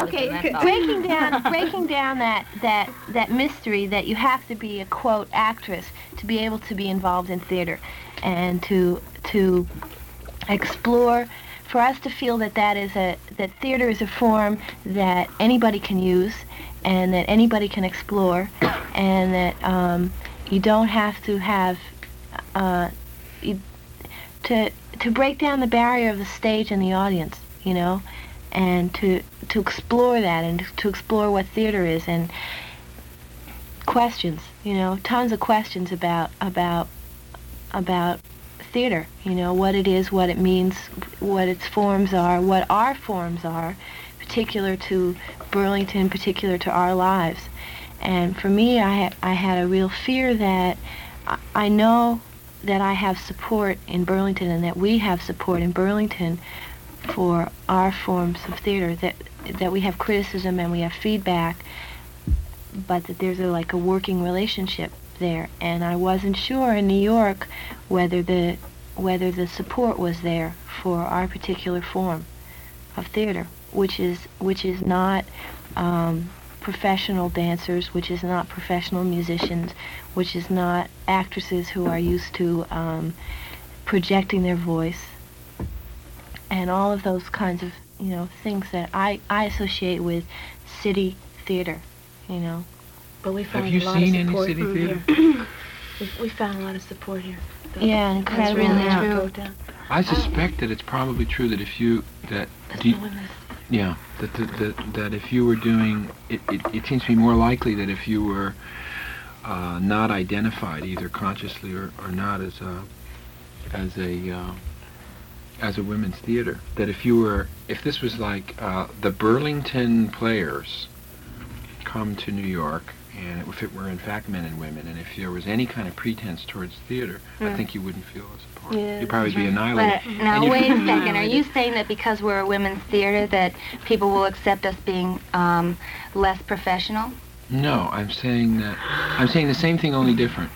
Okay, that's all. breaking down that mystery that you have to be a quote actress to be able to be involved in theater, and to explore, for us to feel that that theater is a form that anybody can use and that anybody can explore, and that you don't have to have to break down the barrier of the stage and the audience, you know, and to explore that, and to explore what theater is, and questions, you know, tons of questions about theater, you know, what it is, what it means, what its forms are, what our forms are, particular to Burlington, particular to our lives. And for me, I had a real fear that I know that I have support in Burlington, and that we have support in Burlington for our forms of theater, that we have criticism and we have feedback, but that there's like a working relationship there. And I wasn't sure in New York whether the support was there for our particular form of theater, which is not professional dancers, which is not professional musicians, which is not actresses who are used to projecting their voice, and all of those kinds of, you know, things that I associate with city theater, you know. But we found Have you a lot seen of any support city here. theater? We found a lot of support here. Yeah, incredible. That's really amount. true. I suspect that it's probably true that if you that That's do the you- women. yeah that if you were doing it seems to be more likely that if you were not identified either consciously or not as a women's theater, that if this was like the Burlington Players come to New York, and if it were in fact men and women, and if there was any kind of pretense towards theater, I think you wouldn't feel a support. Yeah, You'd probably be that's annihilated. But now, And you- wait a second. Are you saying that because we're a women's theater that people will accept us being less professional? No, I'm saying the same thing, only different.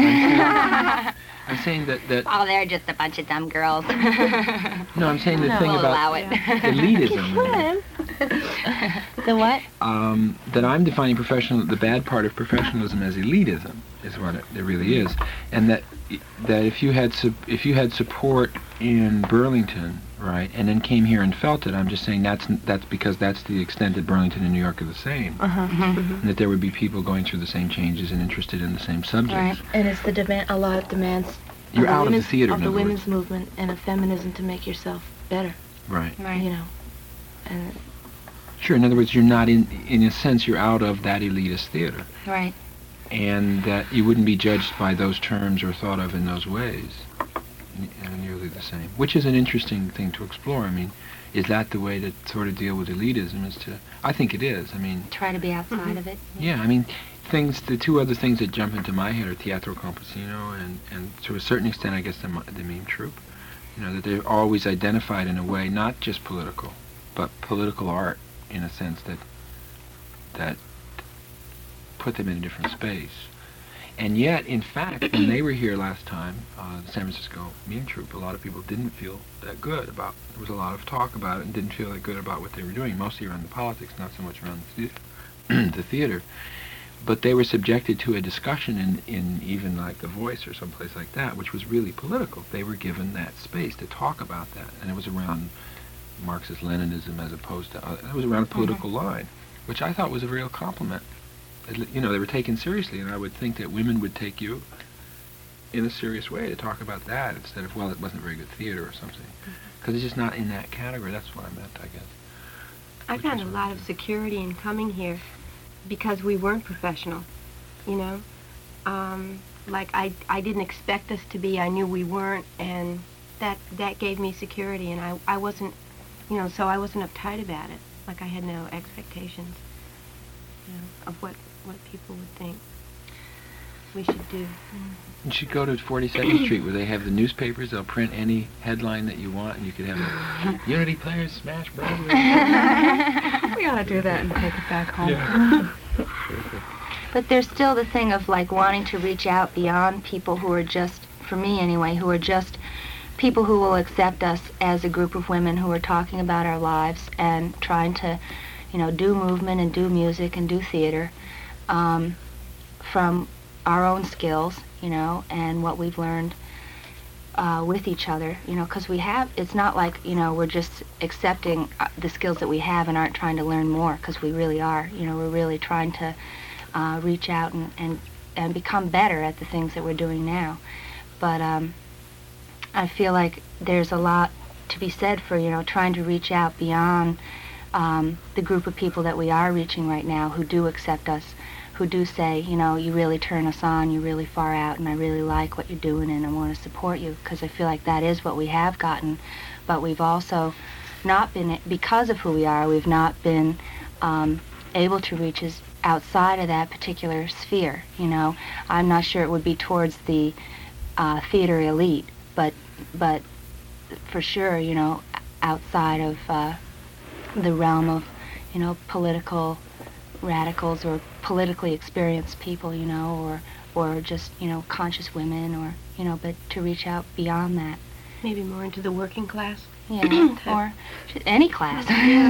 I'm saying that Oh, they're just a bunch of dumb girls. no, I'm saying the No. thing We'll about allow it. elitism. The what? That I'm defining the bad part of professionalism as elitism is what it really is, and that if you had support in Burlington, right, and then came here and felt it, I'm just saying that's because that's the extent that Burlington and New York are the same, and that there would be people going through the same changes and interested in the same subjects. Right. And it's a lot of demands You're out of the theater, of in the other women's words. movement and of feminism to make yourself better, Right. Right. you know. And Sure. In other words, you're not in a sense you're out of that elitist theater. Right. And that you wouldn't be judged by those terms or thought of in those ways, nearly the same. Which is an interesting thing to explore. I mean, is that the way to sort of deal with elitism? I think it is. I mean, Try to be outside of it. yeah. I mean, the two other things that jump into my head are Teatro Campesino and to a certain extent, I guess, the mime troupe. You know, that they're always identified in a way not just political, but political art in a sense that put them in a different space. And yet, in fact, when they were here last time, the San Francisco Mime Troupe, a lot of people didn't feel that good about. There was a lot of talk about it, and didn't feel that good about what they were doing, mostly around the politics, not so much around the theater. But they were subjected to a discussion in even like The Voice or someplace like that, which was really political. They were given that space to talk about that, and it was around Marxist-Leninism as opposed to it was around a political line, which I thought was a real compliment. You know, they were taken seriously, and I would think that women would take you in a serious way to talk about that instead of, well, it wasn't very good theater or something. Because it's just not in that category. That's what I meant, I guess. I found a lot of security in coming here because we weren't professional, you know? Like, I didn't expect us to be. I knew we weren't, and that gave me security, and I wasn't, you know, so I wasn't uptight about it. Like, I had no expectations, you know, of what people would think we should do. You should go to 42nd Street where they have the newspapers. They'll print any headline that you want, and you could have a Unity Players Smash Brothers. We ought to do that and take it back home. Yeah. But there's still the thing of like wanting to reach out beyond people who are just, for me anyway, who are just people who will accept us as a group of women who are talking about our lives and trying to do movement and do music and do theater from our own skills, and what we've learned with each other, because it's not like, we're just accepting the skills that we have and aren't trying to learn more, because we really are. We're really trying to reach out and become better at the things that we're doing now. But I feel like there's a lot to be said for, trying to reach out beyond the group of people that we are reaching right now who do accept us, who do say, you really turn us on, you're really far out, and I really like what you're doing, and I want to support you, because I feel like that is what we have gotten. But we've also not been, because of who we are, we've not been able to reach us outside of that particular sphere. I'm not sure it would be towards the theater elite, but for sure, outside of the realm of, political radicals or politically experienced people, or just, conscious women, or, but to reach out beyond that. Maybe more into the working class. Yeah, or just any class,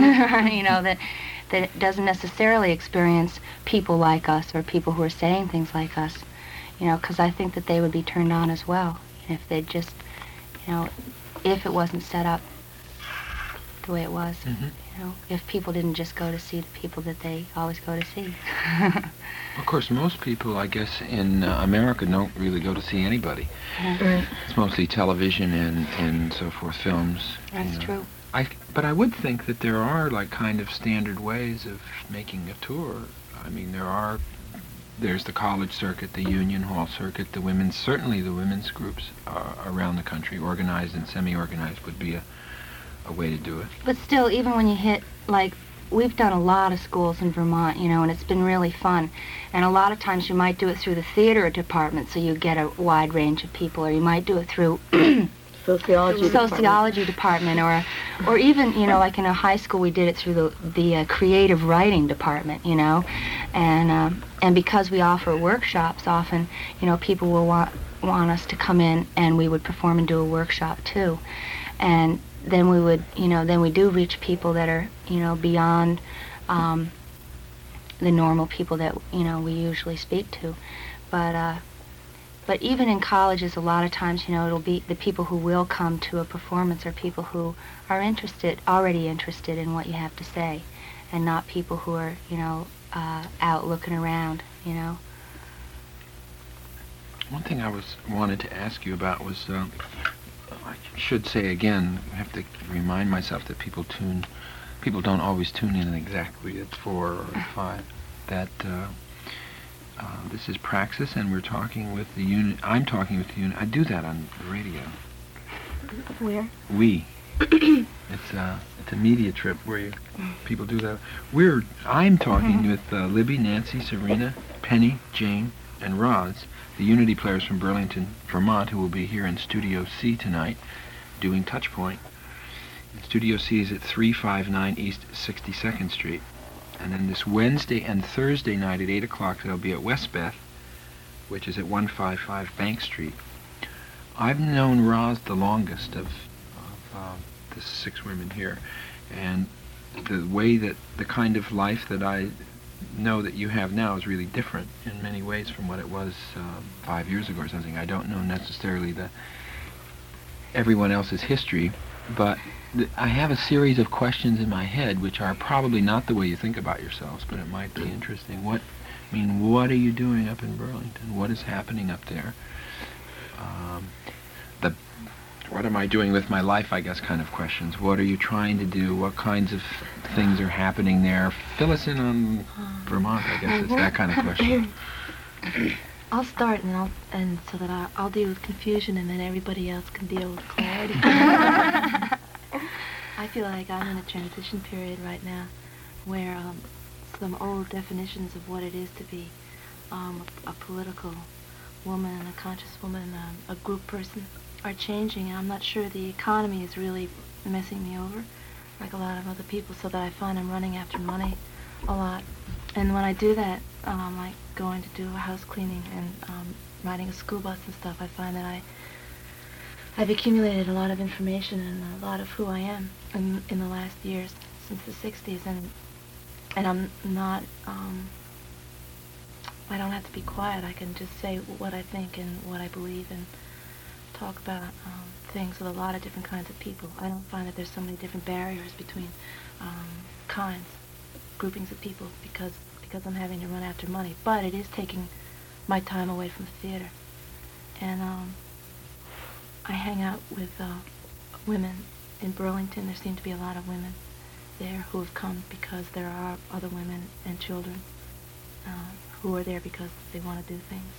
that doesn't necessarily experience people like us or people who are saying things like us, because I think that they would be turned on as well if they just, if it wasn't set up the way it was. If people didn't just go to see the people that they always go to see. Of course, most people, I guess, in America don't really go to see anybody. Right. It's mostly television and so forth, films. That's true. But I would think that there are, like, kind of standard ways of making a tour. I mean, there's the college circuit, the union hall circuit, certainly the women's groups around the country, organized and semi-organized, would be a way to do it. But still, even when you hit, like, we've done a lot of schools in Vermont, and it's been really fun. And a lot of times you might do it through the theater department, so you get a wide range of people, or you might do it through sociology department, or even, like in a high school, we did it through the creative writing department, and because we offer workshops often, people will want us to come in, and we would perform and do a workshop too. And then we would, then we do reach people that are, beyond the normal people that, we usually speak to. But even in colleges, a lot of times, it'll be the people who will come to a performance are people who are already interested in what you have to say, and not people who are, out looking around, One thing I wanted to ask you about was, I should say again, I have to remind myself that people don't always tune in exactly at 4 or 5. That this is Praxis, and we're talking with the unit. I'm talking with the unit. I do that on the radio. Where? It's a media trip where people do that. I'm talking with Libby, Nancy, Serena, Penny, Jane, and Roz, the Unity players from Burlington, Vermont, who will be here in Studio C tonight doing Touchpoint. Studio C is at 359 East 62nd Street. And then this Wednesday and Thursday night at 8 o'clock, they'll be at Westbeth, which is at 155 Bank Street. I've known Roz the longest of the 6 women here. And the way that the kind of life that I know that you have now is really different in many ways from what it was 5 years ago or something. I don't know necessarily everyone else's history, but I have a series of questions in my head which are probably not the way you think about yourselves, but it might be interesting. What are you doing up in Burlington? What is happening up there? What am I doing with my life, I guess, kind of questions. What are you trying to do? What kinds of things are happening there? Fill us in on Vermont, I guess. It's that kind of question. I'll start, and so that I'll deal with confusion, and then everybody else can deal with clarity. I feel like I'm in a transition period right now, where some old definitions of what it is to be a political woman, a conscious woman, a group person, are changing, and I'm not sure the economy is really messing me over, like a lot of other people, so that I find I'm running after money a lot. And when I do that, like going to do a house cleaning and riding a school bus and stuff, I find that I've accumulated a lot of information and a lot of who I am in the last years, since the 60s, and I'm not, I don't have to be quiet. I can just say what I think and what I believe and talk about things with a lot of different kinds of people. I don't find that there's so many different barriers between kinds, groupings of people, because I'm having to run after money. But it is taking my time away from the theater. And I hang out with women in Burlington. There seem to be a lot of women there who have come because there are other women and children who are there because they want to do things.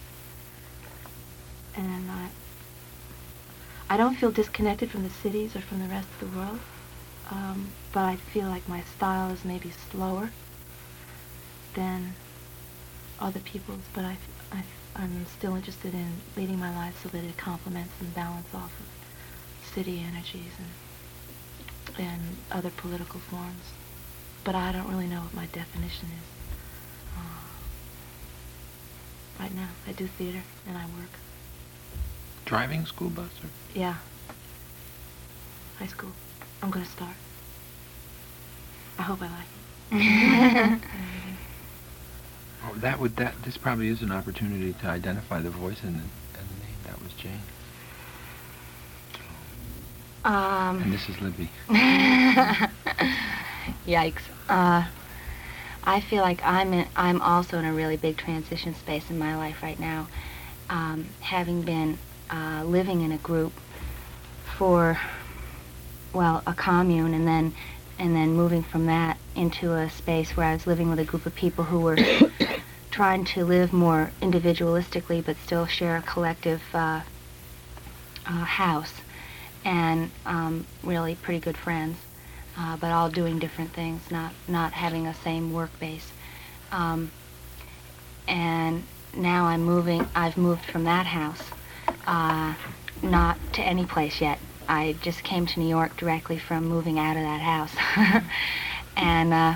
And I don't feel disconnected from the cities or from the rest of the world, but I feel like my style is maybe slower than other people's, but I'm still interested in leading my life so that it complements and balances off of city energies and other political forms. But I don't really know what my definition is. Right now, I do theater and I work. Driving school bus? Or? Yeah. High school. I'm going to start. I hope I like it. Oh, this probably is an opportunity to identify the voice and the name. That was Jane. And this is Libby. Yikes. I feel like I'm also in a really big transition space in my life right now. Having been living in a group for, well, a commune, and then moving from that into a space where I was living with a group of people who were trying to live more individualistically but still share a collective house, and really pretty good friends, but all doing different things, not having a same work base. And now I've moved from that house, not to any place yet. I just came to New York directly from moving out of that house. And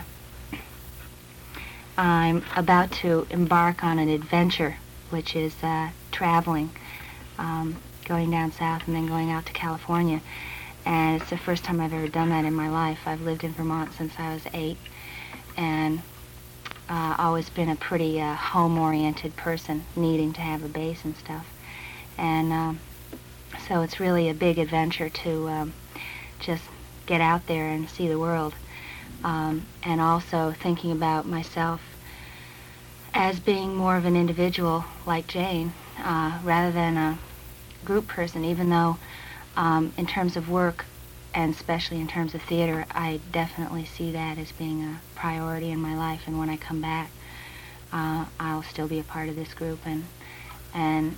I'm about to embark on an adventure, which is traveling, going down south and then going out to California. And it's the first time I've ever done that in my life. I've lived in Vermont since I was 8, and always been a pretty home-oriented person, needing to have a base and stuff. And so it's really a big adventure to just get out there and see the world. And also thinking about myself as being more of an individual like Jane, rather than a group person, even though in terms of work, and especially in terms of theater, I definitely see that as being a priority in my life. And when I come back, I'll still be a part of this group and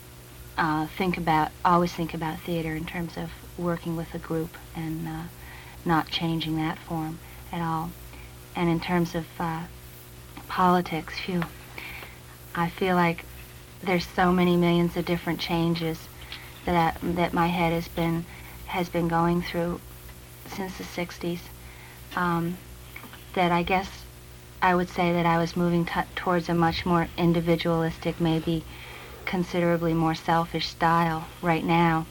always think about theater in terms of working with a group and not changing that form at all. And in terms of politics, I feel like there's so many millions of different changes that my head has been going through since the 60s, that I guess I would say that I was moving towards a much more individualistic, maybe considerably more selfish style right now,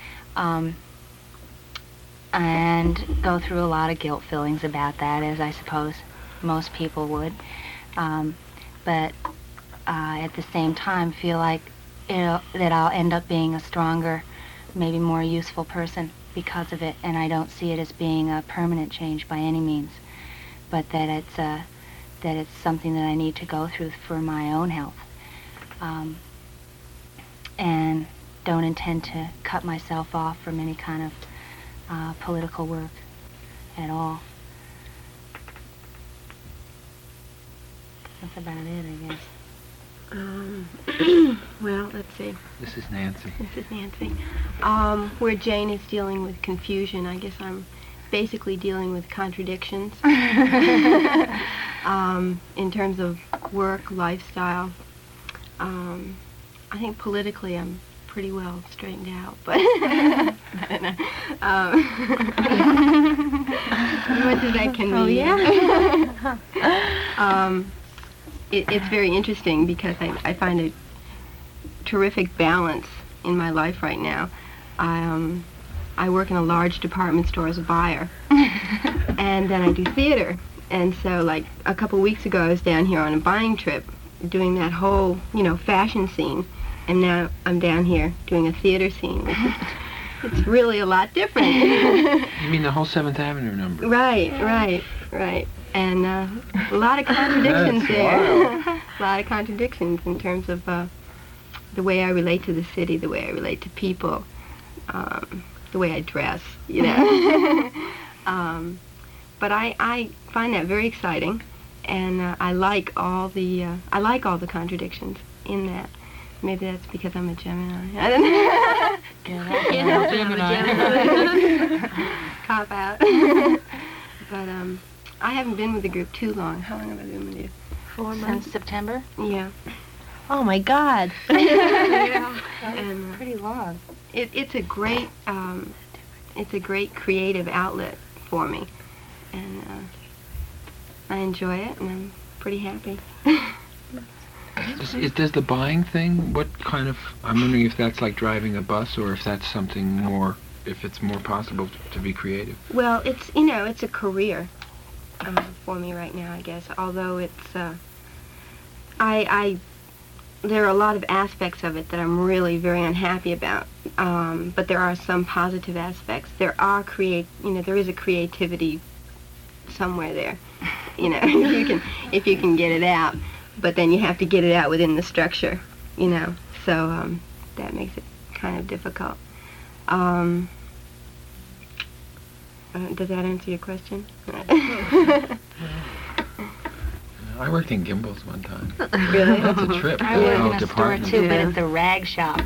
and go through a lot of guilt feelings about that, as I suppose most people would, but at the same time feel like that I'll end up being a stronger, maybe more useful person because of it, and I don't see it as being a permanent change by any means, but that it's something that I need to go through for my own health, and don't intend to cut myself off from any kind of political work at all. That's about it, I guess. Well, let's see. This is Nancy. This is Nancy. Where Jane is dealing with confusion, I guess I'm basically dealing with contradictions in terms of work, lifestyle. I think politically I'm pretty well straightened out, but much as that can be. Oh, yeah. It's very interesting because I find a terrific balance in my life right now. I work in a large department store as a buyer, and then I do theater. And so, like, a couple weeks ago, I was down here on a buying trip doing that whole, fashion scene. And now I'm down here doing a theater scene, which is, it's really a lot different. You mean the whole 7th Avenue number? Right. And a lot of contradictions That's there. wild. A lot of contradictions in terms of the way I relate to the city, the way I relate to people, the way I dress, But I find that very exciting, and I like all the contradictions in that. Maybe that's because I'm a Gemini. I don't know. Gemini. Cop out. But I haven't been with the group too long. How long have I been with you? 4 months. Since September? Yeah. Oh my God. And Pretty long. it's a great creative outlet for me, and I enjoy it, and I'm pretty happy. Does the buying thing, what kind of, I'm wondering if that's like driving a bus or if that's something more, if it's more possible to be creative. Well, it's a career for me right now, I guess. Although it's, there are a lot of aspects of it that I'm really very unhappy about. But there are some positive aspects. There is a creativity somewhere there. If you can get it out. But then you have to get it out within the structure, So that makes it kind of difficult. Does that answer your question? I worked in Gimbel's one time. Really? That's a trip. I the work whole in a store department. too, but Yeah. it's a rag shop.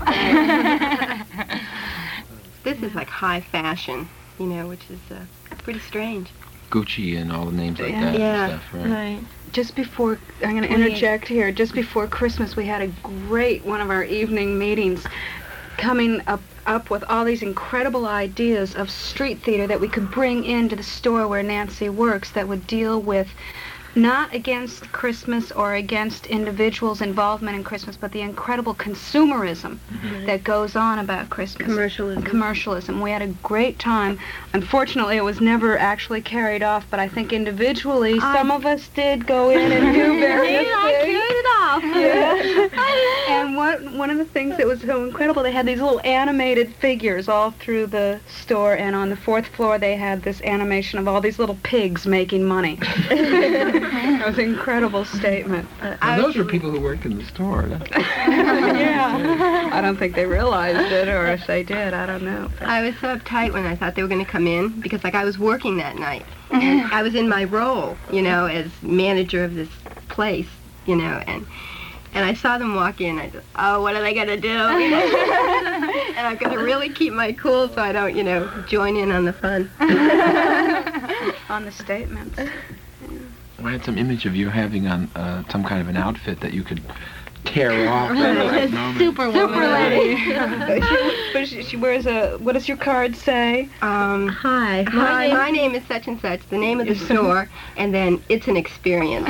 This is like high fashion, which is pretty strange. Gucci and all the names like that Yeah. and stuff, right? Right. Just before, I'm going to interject here, just before Christmas we had one of our evening meetings coming up with all these incredible ideas of street theater that we could bring into the store where Nancy works that would deal with not against Christmas or against individuals' involvement in Christmas, but the incredible consumerism that goes on about Christmas. Commercialism. We had a great time. Unfortunately, it was never actually carried off, but I think individually some of us did go in and do various things. I carried it off. Yeah. And one of the things that was so incredible, they had these little animated figures all through the store, and on the 4th floor they had this animation of all these little pigs making money. That was an incredible statement. And those were people who worked in the store. Yeah. I don't think they realized it, or if they did, I don't know. I was so uptight when I thought they were going to come in because, I was working that night. And I was in my role, as manager of this place, and I saw them walk in. I just, what are they going to do? And I've got to really keep my cool so I don't, join in on the fun. On the statements. I had some image of you having on some kind of an outfit that you could tear off at the right moment. Super lady. But she wears what does your card say? Hi. My name is such and such, the name of the store, and then it's an experience.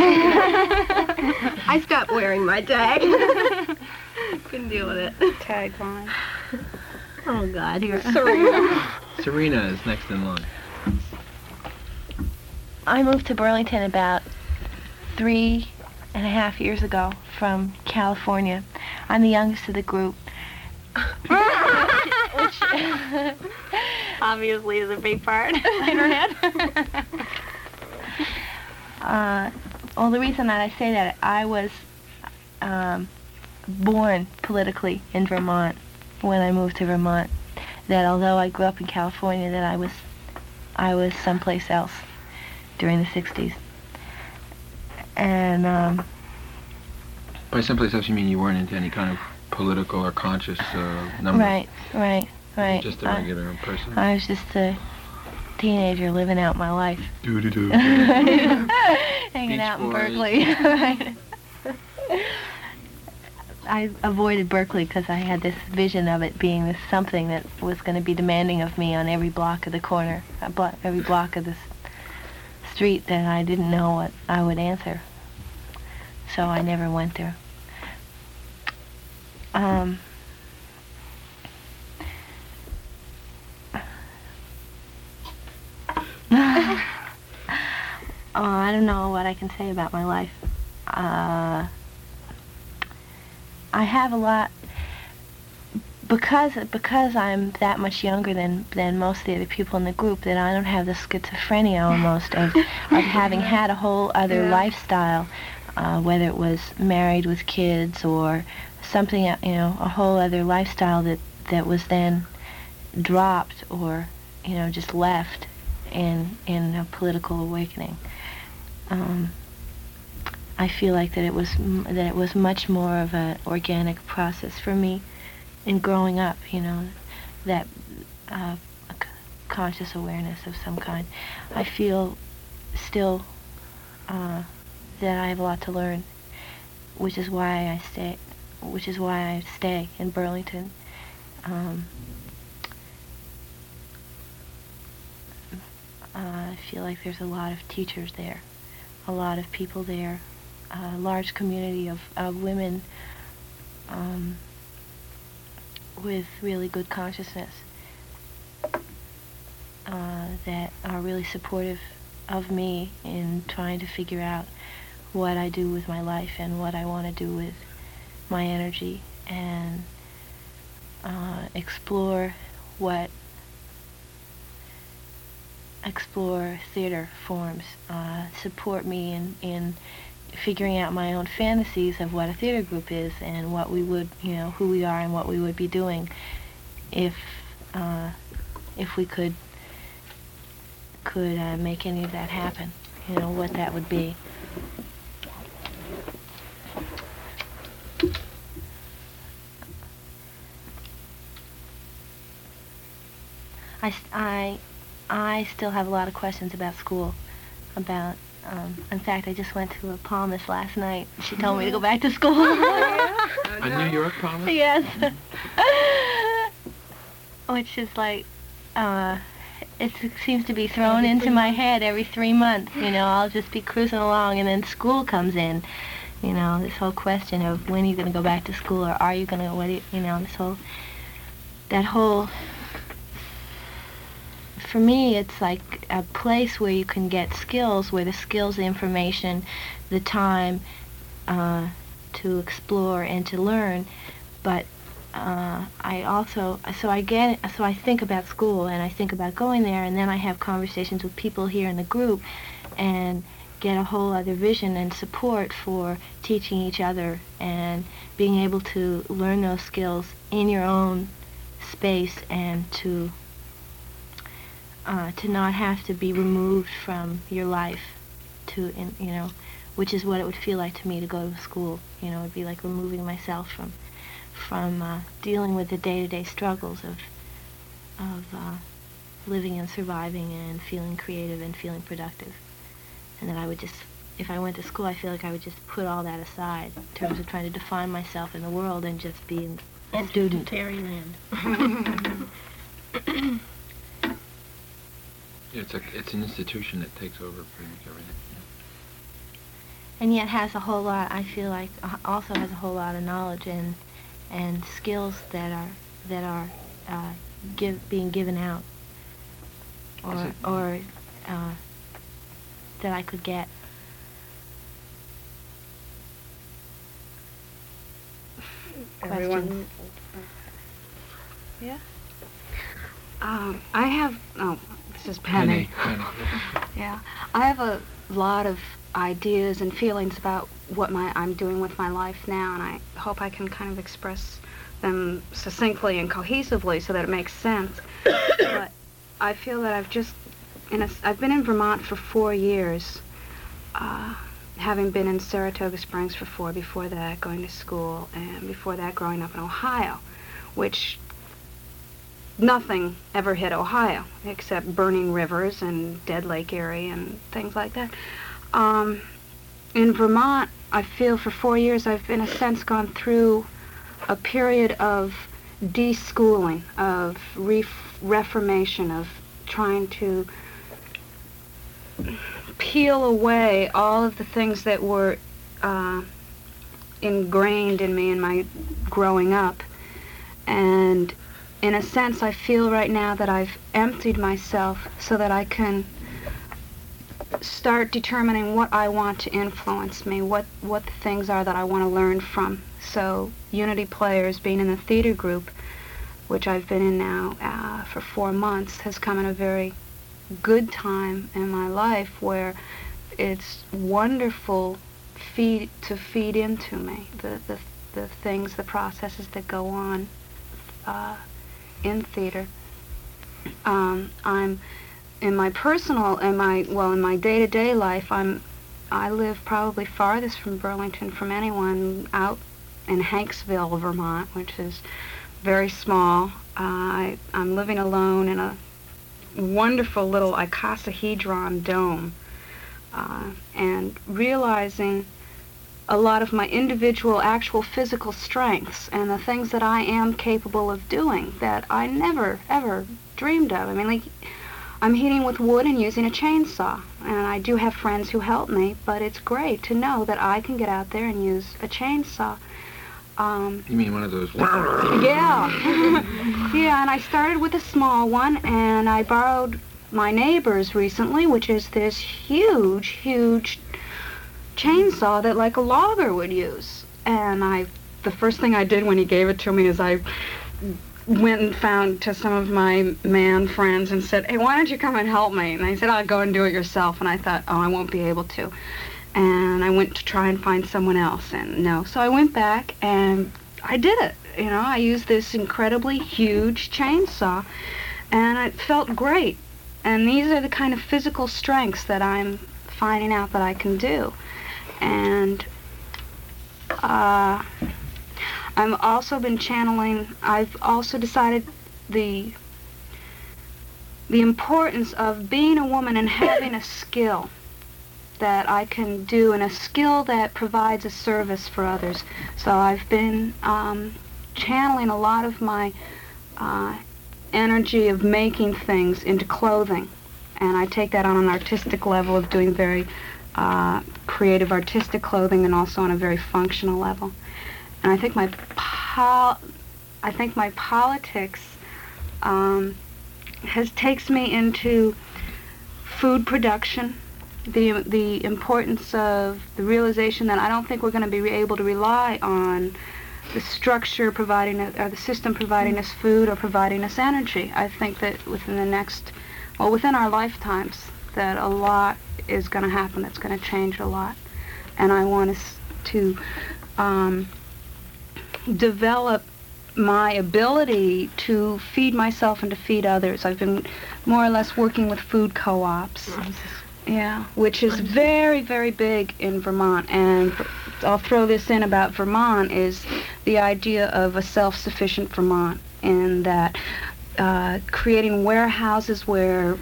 I stopped wearing my tag. Couldn't deal with it. Tagline. Oh God. Here. Serena is next in line. I moved to Burlington about 3.5 years ago from California. I'm the youngest of the group. Which Obviously is a big part in her head. Well, the reason that I say that, I was born politically in Vermont when I moved to Vermont. That although I grew up in California, that I was someplace else during the 60s. And By someplace else, you mean you weren't into any kind of political or conscious number? Right. Just a regular person? I was just a teenager living out my life. Doo-doo-doo. Hanging Beach out in Boys. Berkeley. Right. I avoided Berkeley because I had this vision of it being this something that was going to be demanding of me on every block of the corner, every block of the street, that I didn't know what I would answer. So I never went there. I don't know what I can say about my life. I have a lot, because I'm that much younger than most of the other people in the group, that I don't have the schizophrenia almost of having had a whole other lifestyle, whether it was married with kids or something, a whole other lifestyle that was then dropped or, just left in a political awakening. I feel like that it was much more of an organic process for me in growing up, that conscious awareness of some kind. I feel still that I have a lot to learn, which is why I stay in Burlington. I feel like there's a lot of teachers there, a lot of people there, a large community of women with really good consciousness that are really supportive of me in trying to figure out what I do with my life and what I want to do with my energy, and explore theater forms, support me in figuring out my own fantasies of what a theater group is and what we would, who we are and what we would be doing if we could make any of that happen, what that would be. I still have a lot of questions about school, in fact, I just went to a palmist last night. She told me to go back to school. A New York palmist? Yes. Which is like, it seems to be thrown into my head every 3 months. I'll just be cruising along, and then school comes in. This whole question of when are you going to go back to school, or are you going to, that whole, for me, it's like a place where you can get skills, where the skills, the information, the time to explore and to learn. But I think about school, and I think about going there, and then I have conversations with people here in the group and get a whole other vision and support for teaching each other and being able to learn those skills in your own space, and to not have to be removed from your life, which is what it would feel like to me to go to school. It would be like removing myself from dealing with the day-to-day struggles of living and surviving and feeling creative and feeling productive. And that I would just, if I went to school, I feel like I would just put all that aside in terms of trying to define myself in the world and just be a student. Fairyland. It's an institution that takes over pretty much everything. And yet has a whole lot, I feel like, also has a whole lot of knowledge and skills that are being given out, or that I could get. Everyone. Questions? Yeah. I have. Oh, this is Penny. Penny. Yeah, I have a lot of ideas and feelings about what I'm doing with my life now, and I hope I can kind of express them succinctly and cohesively so that it makes sense. But I feel that I've been in Vermont for 4 years, having been in Saratoga Springs for 4, before that going to school, and before that growing up in Ohio, which nothing ever hit Ohio except burning rivers and Dead Lake area and things like that. In Vermont, I feel for 4 years I've in a sense gone through a period of deschooling, of reformation, of trying to peel away all of the things that were ingrained in me in my growing up. And in a sense, I feel right now that I've emptied myself so that I can start determining what I want to influence me, what the things are that I want to learn from. So Unity Players, being in the theater group, which I've been in now for 4 months, has come in a very good time in my life where it's wonderful to feed into me, the things, the processes that go on in theater. I'm in my personal, in my day-to-day life, I live probably farthest from Burlington from anyone, out in Hanksville, Vermont, which is very small. I'm living alone in a wonderful little icosahedron dome, and realizing a lot of my individual, actual physical strengths and the things that I am capable of doing that I never, ever dreamed of. I mean, like, I'm heating with wood and using a chainsaw, and I do have friends who help me, but it's great to know that I can get out there and use a chainsaw. You mean one of those? Yeah. Yeah, and I started with a small one, and I borrowed my neighbor's recently, which is this huge, huge chainsaw that like a logger would use. And the first thing I did when he gave it to me is I went and found to some of my man friends and said, hey, why don't you come and help me? And they said, I'll go and do it yourself. And I thought, oh, I won't be able to. And I went to try and find someone else, and no. So I went back and I did it. You know, I used this incredibly huge chainsaw, and it felt great. And these are the kind of physical strengths that I'm finding out that I can do. And I've also been channeling, I've also decided the importance of being a woman and having a skill that I can do, and a skill that provides a service for others. So I've been channeling a lot of my energy of making things into clothing, and I take that on an artistic level of doing very creative artistic clothing, and also on a very functional level. And I think my politics takes me into food production, the importance of the realization that I don't think we're going to be able to rely on the structure providing or the system providing us food or providing us energy. I think that within our lifetimes, that a lot is going to happen that's going to change a lot. And I want us to develop my ability to feed myself and to feed others. I've been more or less working with food co-ops. Yeah, which is very, very big in Vermont. And I'll throw this in about Vermont is the idea of a self-sufficient Vermont, in that creating warehouses where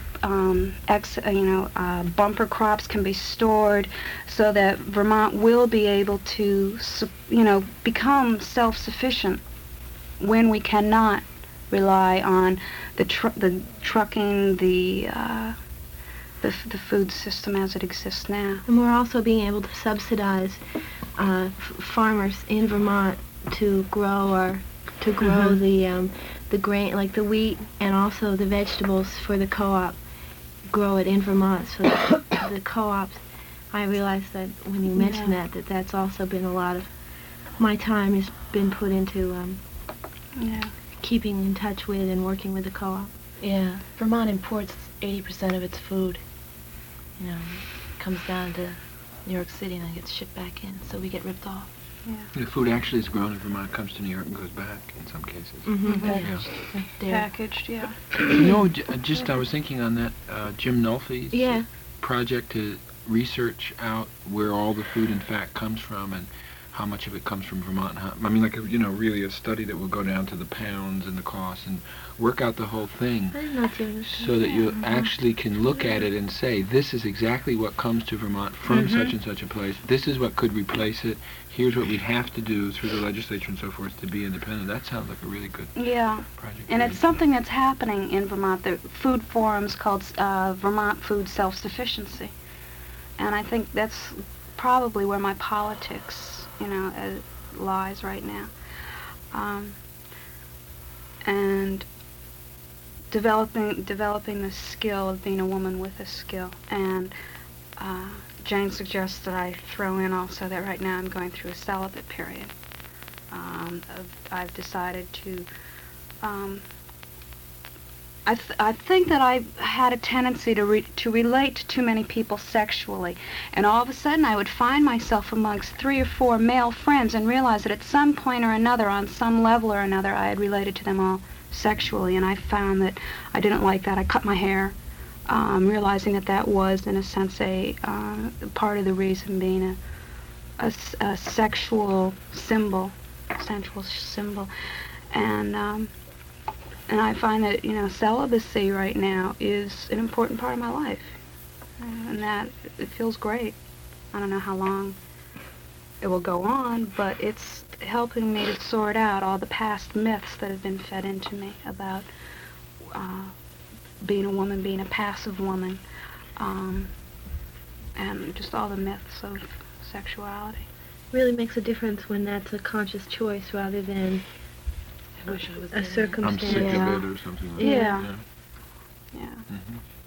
bumper crops can be stored, so that Vermont will be able to, become self-sufficient when we cannot rely on the trucking, the food system as it exists now. And we're also being able to subsidize farmers in Vermont to grow the grain, like the wheat, and also the vegetables for the co-op. Grow it in Vermont, so that the co-ops. I realized that when you mentioned that's also been a lot of my time has been put into keeping in touch with and working with the co-op. Yeah, Vermont imports 80% of its food. It comes down to New York City and then gets shipped back in, so we get ripped off. Yeah. The food actually is grown in Vermont, comes to New York and goes back in some cases. Packaged, yeah. I was thinking on that, Jim Nolfi's project to research out where all the food in fact comes from and how much of it comes from Vermont. Really a study that will go down to the pounds and the costs and work out the whole thing, so that you actually can look at it and say, this is exactly what comes to Vermont from such and such a place. This is what could replace it. Here's what we'd have to do through the legislature and so forth to be independent. That sounds like a really good project. And it's something that's happening in Vermont. The food forum's called Vermont Food Self-Sufficiency. And I think that's probably where my politics lies right now. And developing the skill of being a woman with a skill. And Jane suggests that I throw in also that right now I'm going through a celibate period. I've decided to. I think that I had a tendency to relate to too many people sexually, and all of a sudden I would find myself amongst 3 or 4 male friends and realize that at some point or another, on some level or another, I had related to them all sexually, and I found that I didn't like that. I cut my hair, realizing that that was, in a sense, a part of the reason being a sexual symbol, and I find that, celibacy right now is an important part of my life, and that it feels great. I don't know how long it will go on, but it's helping me to sort out all the past myths that have been fed into me about being a woman, being a passive woman, and just all the myths of sexuality. Really makes a difference when that's a conscious choice rather than I wish I was a circumstance. I'm sick of it or something like Yeah. that. Yeah. Mm-hmm.